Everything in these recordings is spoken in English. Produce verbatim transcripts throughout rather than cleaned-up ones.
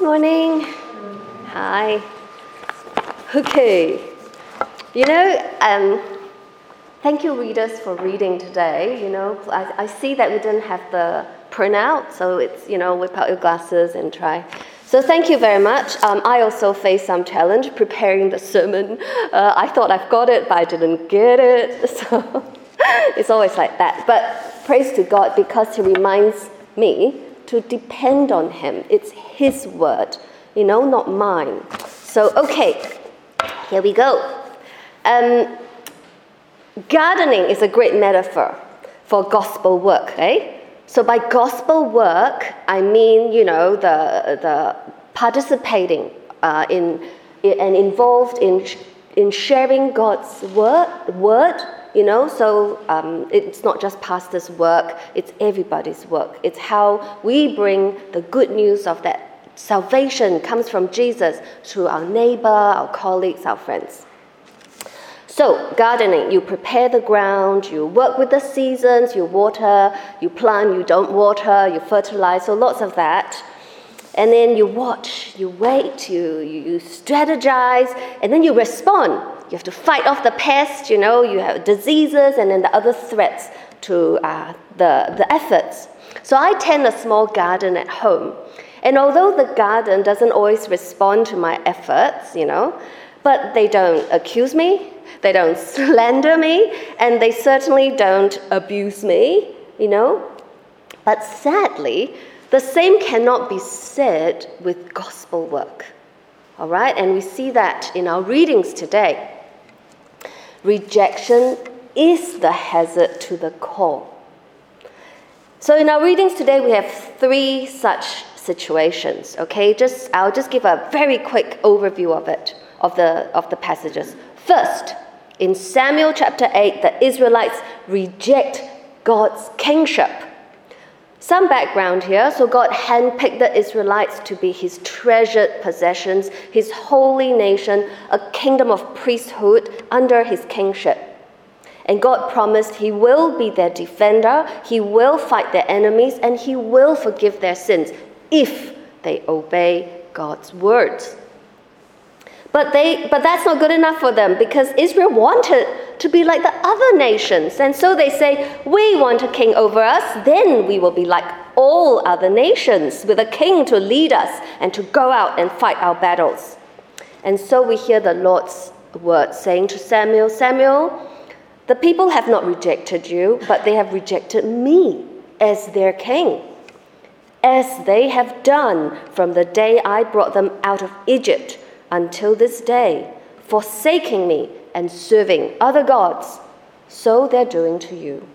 morning. Hi. Okay. You know, um, thank you, readers, for reading today. You know, I, I see that we didn't have the printout, so it's, you know, whip out your glasses and try. So thank you very much. Um, I also faced some challenge preparing the sermon. Uh, I thought I've got it, but I didn't get it. So it's always like that. But praise to God, because He reminds me to depend on Him. It's His word, you know, not mine. So, okay, here we go. Um, gardening is a great metaphor for gospel work, eh? So by gospel work, I mean, you know, the the participating uh, in, in and involved in in sharing God's word, word. You know, so um, it's not just pastors' work; it's everybody's work. It's how we bring the good news of that salvation comes from Jesus to our neighbor, our colleagues, our friends. So, gardening, you prepare the ground, you work with the seasons, you water, you plant, you don't water, you fertilize, so lots of that. And then you watch, you wait, you, you strategize, and then you respond. You have to fight off the pest, you know, you have diseases, and then the other threats to uh, the, the efforts. So I tend a small garden at home. And although the garden doesn't always respond to my efforts, you know, but they don't accuse me, they don't slander me, and they certainly don't abuse me, you know. But sadly, the same cannot be said with gospel work, all right? And we see that in our readings today. Rejection is the hazard to the call. So in our readings today, we have three such situations, okay? Just I'll just give a very quick overview of it, of the of the passages. First, in Samuel chapter eight, the Israelites reject God's kingship. Some background here. So God handpicked the Israelites to be His treasured possessions, His holy nation, a kingdom of priesthood under His kingship. And God promised He will be their defender, He will fight their enemies, and He will forgive their sins if they obey God's words. But they, but that's not good enough for them, because Israel wanted to be like the other nations. And so they say, we want a king over us, then we will be like all other nations, with a king to lead us and to go out and fight our battles. And so we hear the Lord's word saying to Samuel, Samuel, the people have not rejected you, but they have rejected me as their king, as they have done from the day I brought them out of Egypt until this day, forsaking me and serving other gods, so they're doing to you.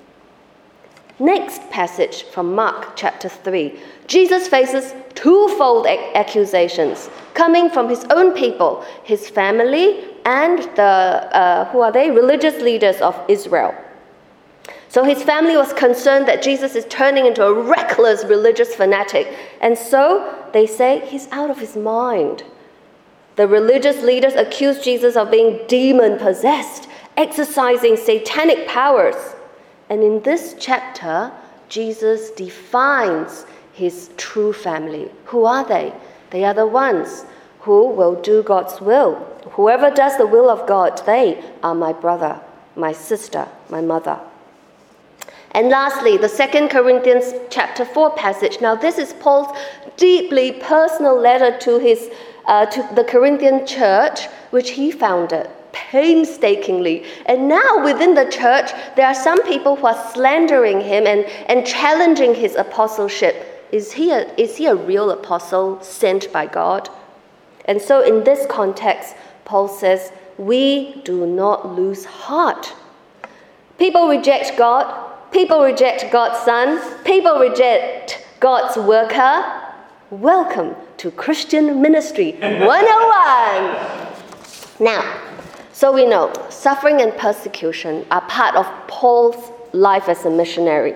Next passage from Mark chapter three. Jesus faces twofold ac- accusations coming from His own people, His family, and the, uh, who are they? Religious leaders of Israel. So His family was concerned that Jesus is turning into a reckless religious fanatic, and so they say He's out of His mind. The religious leaders accused Jesus of being demon-possessed, exercising satanic powers. And in this chapter, Jesus defines His true family. Who are they? They are the ones who will do God's will. Whoever does the will of God, they are my brother, my sister, my mother. And lastly, the Second Corinthians chapter four passage. Now this is Paul's deeply personal letter to his Uh, to the Corinthian church, which he founded painstakingly. And now within the church, there are some people who are slandering him and, and challenging his apostleship. Is he, a, is he a real apostle sent by God? And so in this context, Paul says, we do not lose heart. People reject God. People reject God's Son. People reject God's worker. Welcome to Christian Ministry one oh one. Now, so we know suffering and persecution are part of Paul's life as a missionary.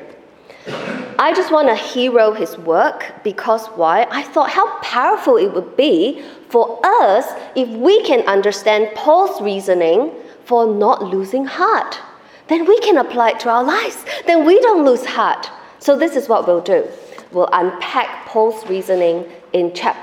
I just want to hero his work because why? I thought how powerful it would be for us if we can understand Paul's reasoning for not losing heart. Then we can apply it to our lives. Then we don't lose heart. So this is what we'll do. We'll unpack Paul's reasoning in chapter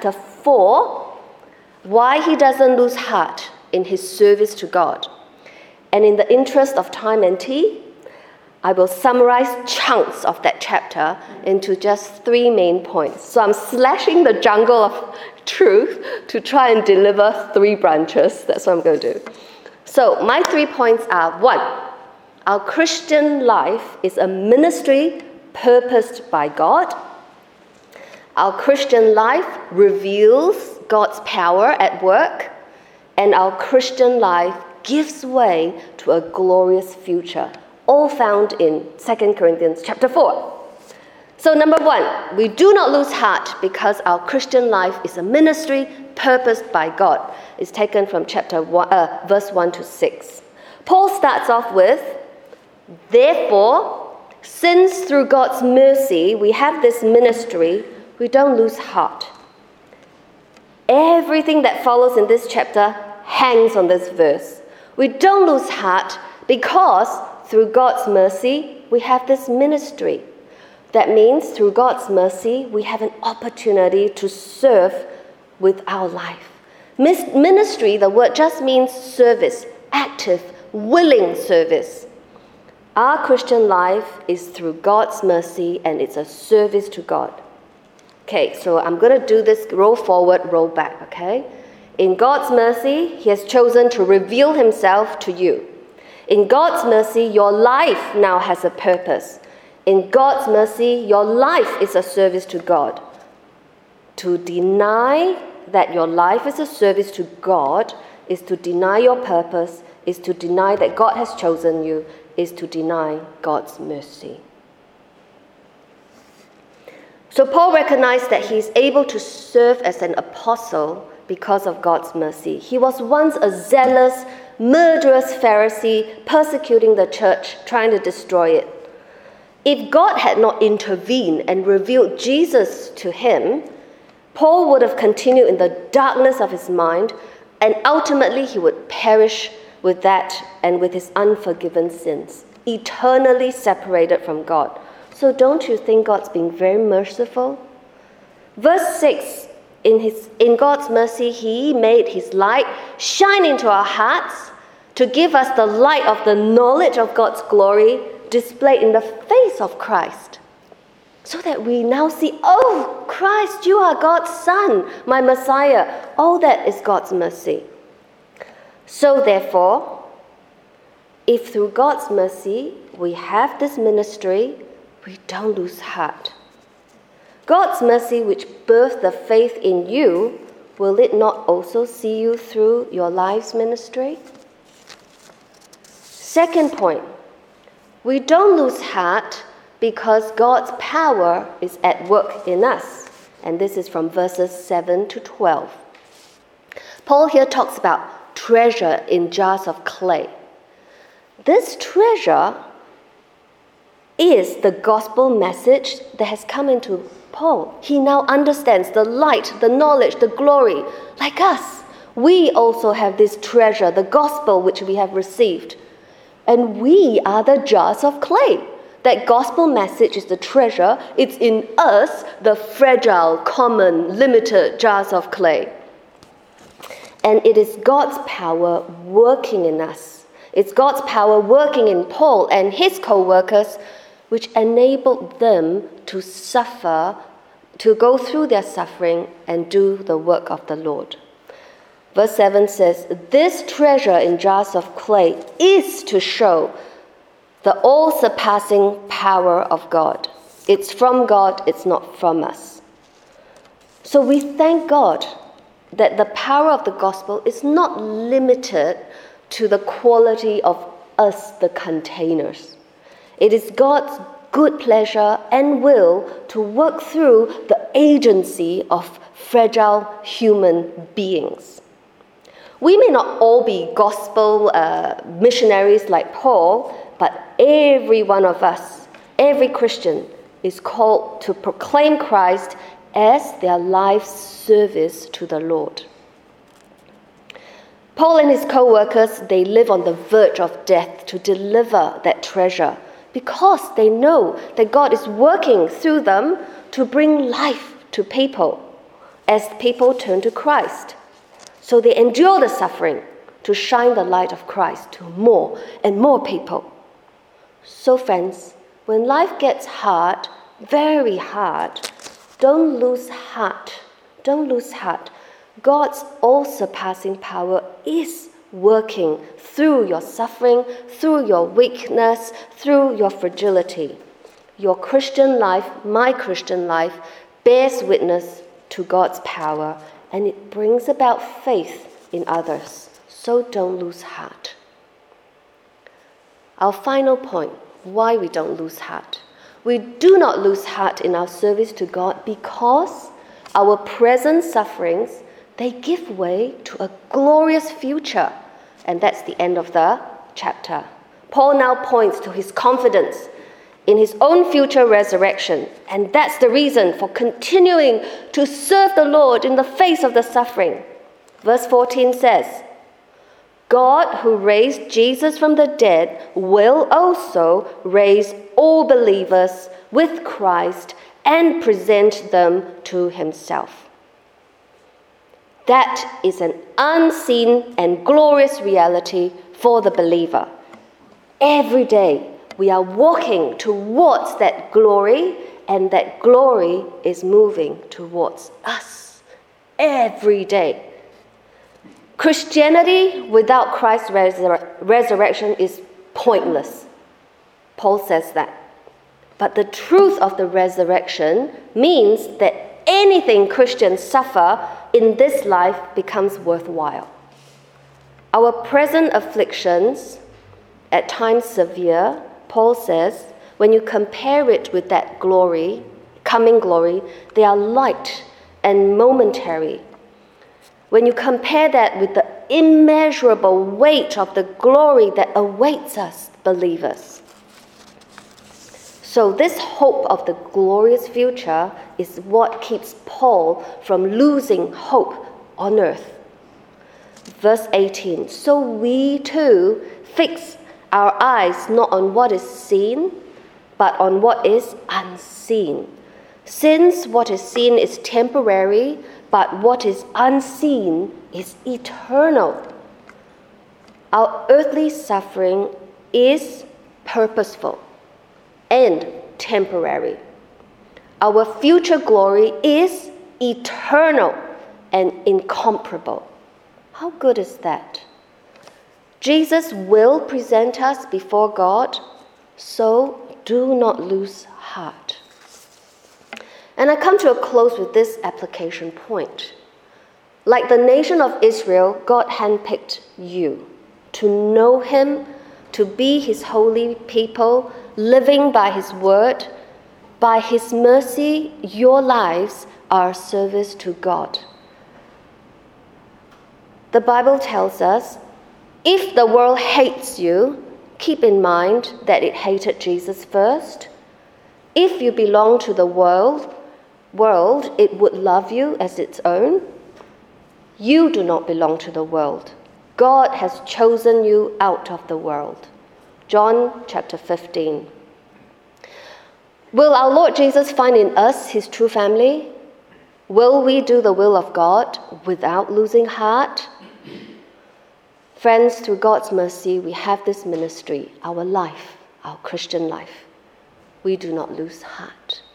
four, why he doesn't lose heart in his service to God. And in the interest of time and tea, I will summarize chunks of that chapter into just three main points. So I'm slashing the jungle of truth to try and deliver three branches. That's what I'm going to do. So my three points are: one, our Christian life is a ministry purposed by God. Our Christian life reveals God's power at work, and our Christian life gives way to a glorious future, all found in Second Corinthians chapter four. So number one, we do not lose heart because our Christian life is a ministry purposed by God. It's taken from chapter one, uh, verse one to six. Paul starts off with, therefore, since through God's mercy we have this ministry, we don't lose heart. Everything that follows in this chapter hangs on this verse. We don't lose heart because through God's mercy we have this ministry. That means through God's mercy we have an opportunity to serve with our life. Ministry, the word just means service, active, willing service. Our Christian life is through God's mercy, and it's a service to God. Okay, so I'm going to do this roll forward, roll back, okay? In God's mercy, he has chosen to reveal himself to you. In God's mercy, your life now has a purpose. In God's mercy, your life is a service to God. To deny that your life is a service to God is to deny your purpose, is to deny that God has chosen you, is to deny God's mercy. So Paul recognized that he is able to serve as an apostle because of God's mercy. He was once a zealous, murderous Pharisee persecuting the church, trying to destroy it. If God had not intervened and revealed Jesus to him, Paul would have continued in the darkness of his mind, and ultimately he would perish with that and with his unforgiven sins, eternally separated from God. So don't you think God's being very merciful? Verse six, in, his, in God's mercy, he made his light shine into our hearts to give us the light of the knowledge of God's glory displayed in the face of Christ. So that we now see, oh, Christ, you are God's Son, my Messiah. All that is God's mercy. So therefore, if through God's mercy we have this ministry, we don't lose heart. God's mercy, which birthed the faith in you, will it not also see you through your life's ministry? Second point, we don't lose heart because God's power is at work in us. And this is from verses seven to twelve. Paul here talks about treasure in jars of clay. This treasure is the gospel message that has come into Paul. He now understands the light, the knowledge, the glory. Like us, we also have this treasure, the gospel which we have received. And we are the jars of clay. That gospel message is the treasure. It's in us, the fragile, common, limited jars of clay. And it is God's power working in us. It's God's power working in Paul and his co-workers, which enabled them to suffer, to go through their suffering and do the work of the Lord. Verse seven says, this treasure in jars of clay is to show the all-surpassing power of God. It's from God, it's not from us. So we thank God that the power of the gospel is not limited to the quality of us, the containers. It is God's good pleasure and will to work through the agency of fragile human beings. We may not all be gospel uh, missionaries like Paul, but every one of us, every Christian, is called to proclaim Christ as their life's service to the Lord. Paul and his co-workers, they live on the verge of death to deliver that treasure because they know that God is working through them to bring life to people. as people turn to Christ. So they endure the suffering to shine the light of Christ to more and more people. So friends, when life gets hard, very hard, don't lose heart. Don't lose heart. God's all-surpassing power is working through your suffering, through your weakness, through your fragility. Your Christian life, my Christian life, bears witness to God's power, and it brings about faith in others. So don't lose heart. Our final point, why we don't lose heart. We do not lose heart in our service to God because our present sufferings, they give way to a glorious future. And that's the end of the chapter. Paul now points to his confidence in his own future resurrection. And that's the reason for continuing to serve the Lord in the face of the suffering. Verse fourteen says, God who raised Jesus from the dead will also raise all believers with Christ and present them to himself. That is an unseen and glorious reality for the believer. Every day we are walking towards that glory, and that glory is moving towards us. Every day. Christianity without Christ's resur- resurrection is pointless. Paul says that. But the truth of the resurrection means that anything Christians suffer in this life becomes worthwhile. Our present afflictions, at times severe, Paul says, when you compare it with that glory, coming glory, they are light and momentary. When you compare that with the immeasurable weight of the glory that awaits us, believers. So this hope of the glorious future is what keeps Paul from losing hope on earth. Verse eighteen, so we too fix our eyes not on what is seen, but on what is unseen. Since what is seen is temporary, but what is unseen is eternal. Our earthly suffering is purposeful and temporary. Our future glory is eternal and incomparable. How good is that? Jesus will present us before God, so do not lose heart. And I come to a close with this application point. Like the nation of Israel, God handpicked you to know him, to be his holy people, living by his word. By his mercy, your lives are service to God. The Bible tells us, if the world hates you, keep in mind that it hated Jesus first. If you belong to the world, world, it would love you as its own. You do not belong to the world. God has chosen you out of the world. John chapter fifteen. Will our Lord Jesus find in us his true family? Will we do the will of God without losing heart? Friends, through God's mercy, we have this ministry, our life, our Christian life. We do not lose heart.